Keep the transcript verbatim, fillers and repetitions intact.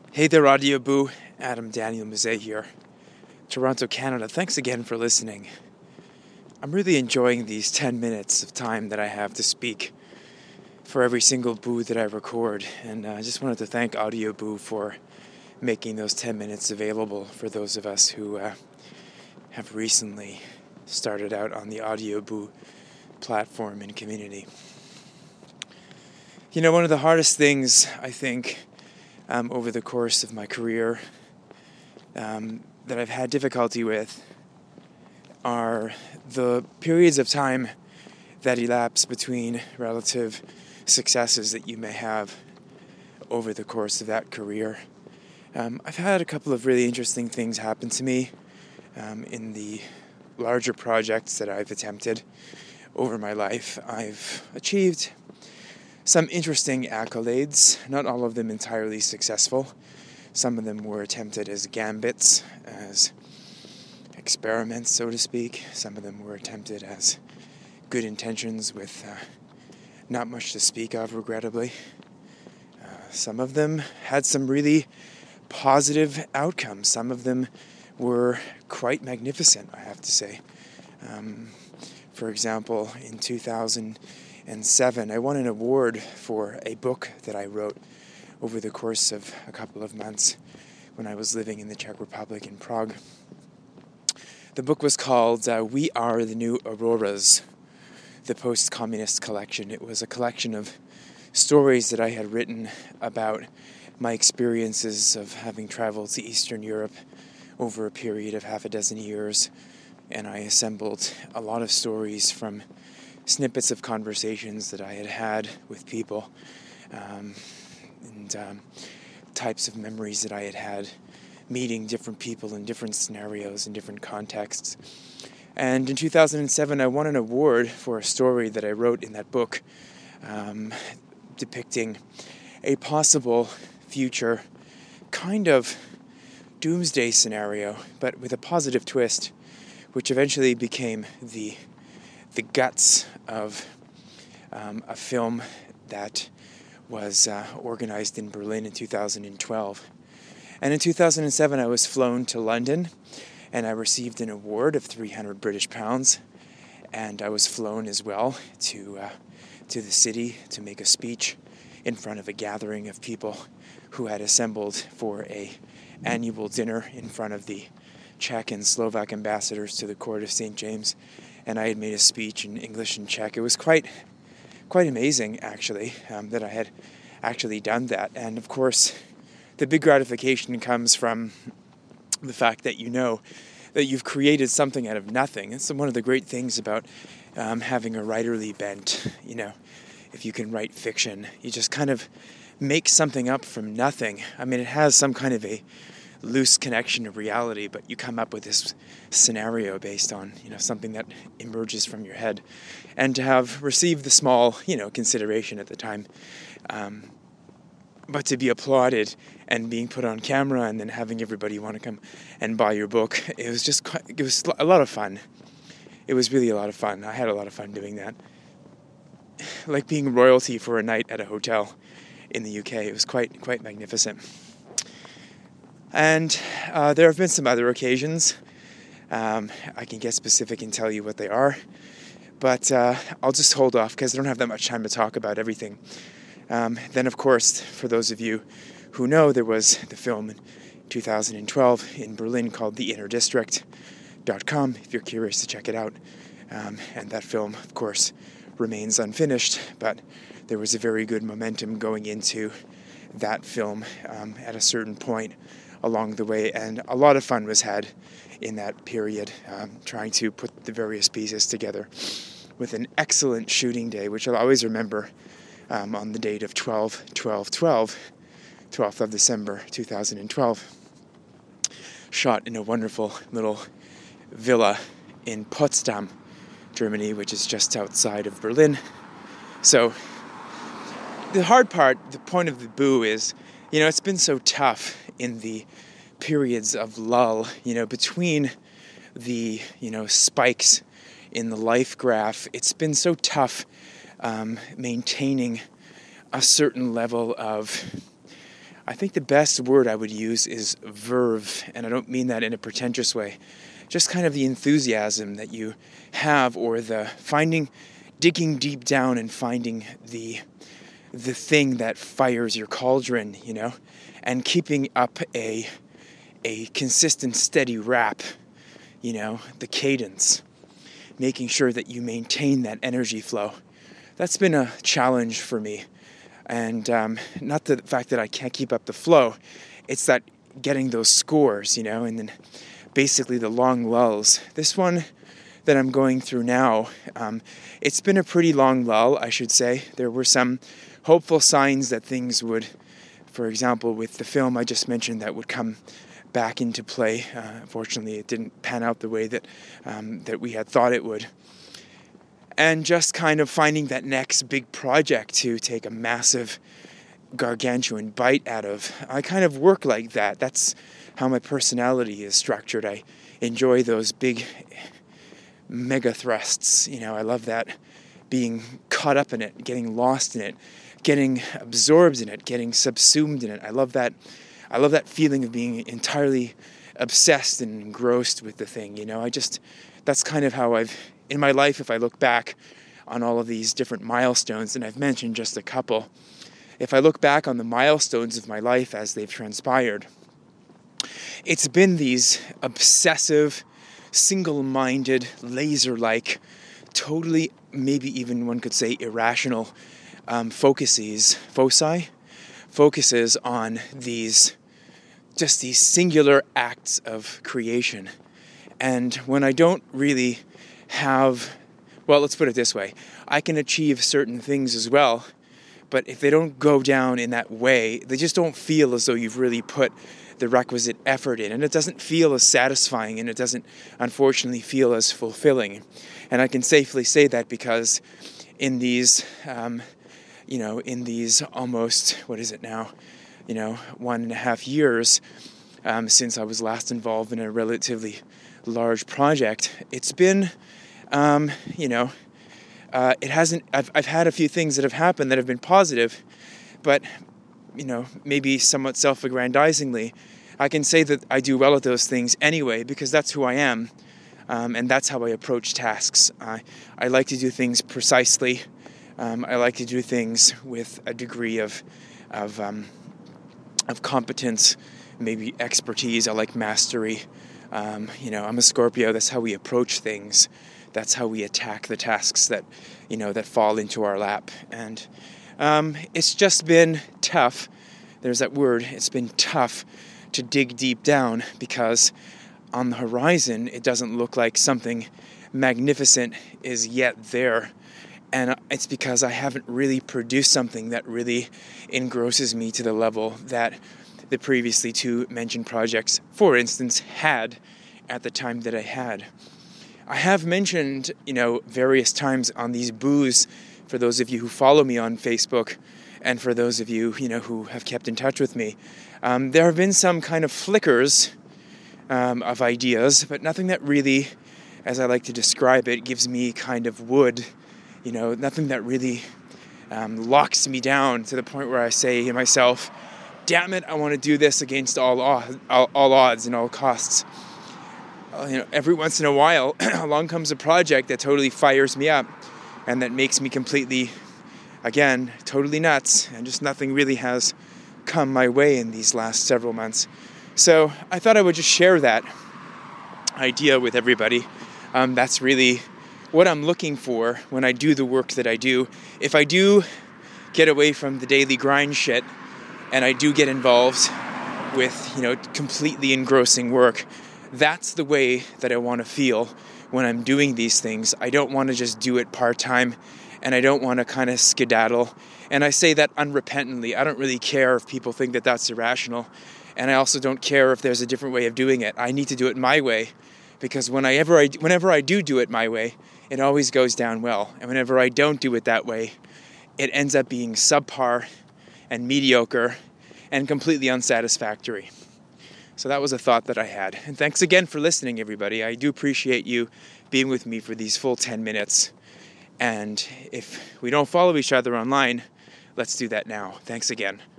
Hey there, Audio Boo. Adam Daniel Muzet here. Toronto, Canada. Thanks again for listening. I'm really enjoying these ten minutes of time that I have to speak for every single boo that I record. And uh, I just wanted to thank Audio Boo for making those ten minutes available for those of us who uh, have recently started out on the Audio Boo platform and community. You know, one of the hardest things, I think, Um, over the course of my career um, that I've had difficulty with are the periods of time that elapse between relative successes that you may have over the course of that career. Um, I've had a couple of really interesting things happen to me um, in the larger projects that I've attempted over my life. I've achieved some interesting accolades, not all of them entirely successful. Some of them were attempted as gambits, as experiments, so to speak. Some of them were attempted as good intentions with uh, not much to speak of, regrettably. Uh, some of them had some really positive outcomes. Some of them were quite magnificent, I have to say. Um, for example, in two thousand seven, I won an award for a book that I wrote over the course of a couple of months when I was living in the Czech Republic in Prague. The book was called uh, We Are the New Auroras, the Post-Communist Collection. It was a collection of stories that I had written about my experiences of having traveled to Eastern Europe over a period of half a dozen years, and I assembled a lot of stories from snippets of conversations that I had had with people, um, and um, types of memories that I had had meeting different people in different scenarios, in different contexts. And in two thousand seven, I won an award for a story that I wrote in that book, um, depicting a possible future kind of doomsday scenario, but with a positive twist, which eventually became the the guts of um, a film that was uh, organized in Berlin in two thousand twelve. And in two thousand seven, I was flown to London, and I received an award of three hundred British pounds, and I was flown as well to uh, to the city to make a speech in front of a gathering of people who had assembled for a annual dinner in front of the Czech and Slovak ambassadors to the court of Saint James. And I had made a speech in English and Czech. It was quite quite amazing, actually, um, that I had actually done that. And, of course, the big gratification comes from the fact that you know that you've created something out of nothing. It's one of the great things about um, having a writerly bent. You know, if you can write fiction, you just kind of make something up from nothing. I mean, it has some kind of a loose connection to reality, but you come up with this scenario based on, you know, something that emerges from your head. And to have received the small, you know, consideration at the time, um, but to be applauded and being put on camera and then having everybody want to come and buy your book, it was just quite, it was a lot of fun. It was really a lot of fun. I had a lot of fun doing that. Like being royalty for a night at a hotel in the U K. It was quite quite magnificent. And uh, there have been some other occasions. Um, I can get specific and tell you what they are. But uh, I'll just hold off because I don't have that much time to talk about everything. Um, then, of course, for those of you who know, there was the film in two thousand twelve in Berlin called The Inner District dot com, if you're curious to check it out. Um, and that film, of course, remains unfinished. But there was a very good momentum going into that film um, at a certain point along the way, and a lot of fun was had in that period, um, trying to put the various pieces together with an excellent shooting day, which I'll always remember um, on the date of twelve twelve twelve, twelfth of December two thousand twelve, shot in a wonderful little villa in Potsdam, Germany, which is just outside of Berlin. So the hard part, the point of the boo is, you know, it's been so tough in the periods of lull, you know, between the, you know, spikes in the life graph. It's been so tough um, maintaining a certain level of, I think the best word I would use is verve, and I don't mean that in a pretentious way. Just kind of the enthusiasm that you have, or the finding, digging deep down and finding the the thing that fires your cauldron, you know, and keeping up a a consistent, steady rap, you know, the cadence, making sure that you maintain that energy flow. That's been a challenge for me. And um, not the fact that I can't keep up the flow, it's that getting those scores, you know, and then basically the long lulls. This one that I'm going through now, um, it's been a pretty long lull, I should say. There were some hopeful signs that things would, for example, with the film I just mentioned, that would come back into play. Uh, unfortunately, it didn't pan out the way that um, that we had thought it would. And just kind of finding that next big project to take a massive gargantuan bite out of. I kind of work like that. That's how my personality is structured. I enjoy those big mega thrusts. You know, I love that, being caught up in it, getting lost in it, getting absorbed in it, getting subsumed in it. I love that. I love that feeling of being entirely obsessed and engrossed with the thing. You know, I just, that's kind of how I've, in my life, if I look back on all of these different milestones, and I've mentioned just a couple, if I look back on the milestones of my life as they've transpired, it's been these obsessive, single-minded, laser-like, totally, maybe even one could say irrational um, focuses, foci, focuses on these, just these singular acts of creation. And when I don't really have, well, let's put it this way, I can achieve certain things as well, but if they don't go down in that way, they just don't feel as though you've really put the requisite effort in, and it doesn't feel as satisfying, and it doesn't, unfortunately, feel as fulfilling. And I can safely say that because in these, um, you know, in these almost, what is it now, you know, one and a half years um, since I was last involved in a relatively large project, it's been, um, you know, uh, it hasn't, I've, I've had a few things that have happened that have been positive, but, you know, maybe somewhat self-aggrandizingly, I can say that I do well at those things anyway, because that's who I am, um, and that's how I approach tasks. I, I like to do things precisely. Um, I like to do things with a degree of, of, um, of competence, maybe expertise. I like mastery. Um, you know, I'm a Scorpio. That's how we approach things. That's how we attack the tasks that, you know, that fall into our lap. And um, it's just been tough. There's that word. It's been tough to dig deep down, because on the horizon, it doesn't look like something magnificent is yet there. And it's because I haven't really produced something that really engrosses me to the level that the previously two mentioned projects, for instance, had at the time that I had. I have mentioned, you know, various times on these boos, for those of you who follow me on Facebook, and for those of you, you know, who have kept in touch with me, um, there have been some kind of flickers um, of ideas, but nothing that really, as I like to describe it, gives me kind of wood, you know, nothing that really um, locks me down to the point where I say to myself, damn it, I want to do this against all, all, all odds and all costs. Uh, you know, every once in a while, along comes a project that totally fires me up and that makes me completely, again, totally nuts, and just nothing really has come my way in these last several months. So I thought I would just share that idea with everybody. Um, that's really what I'm looking for when I do the work that I do. If I do get away from the daily grind shit, and I do get involved with, you know, completely engrossing work, that's the way that I want to feel when I'm doing these things. I don't want to just do it part-time, and I don't want to kind of skedaddle. And I say that unrepentantly. I don't really care if people think that that's irrational, and I also don't care if there's a different way of doing it. I need to do it my way, because whenever I, whenever I do do it my way, it always goes down well. And whenever I don't do it that way, it ends up being subpar and mediocre and completely unsatisfactory. So that was a thought that I had. And thanks again for listening, everybody. I do appreciate you being with me for these full ten minutes. And if we don't follow each other online, let's do that now. Thanks again.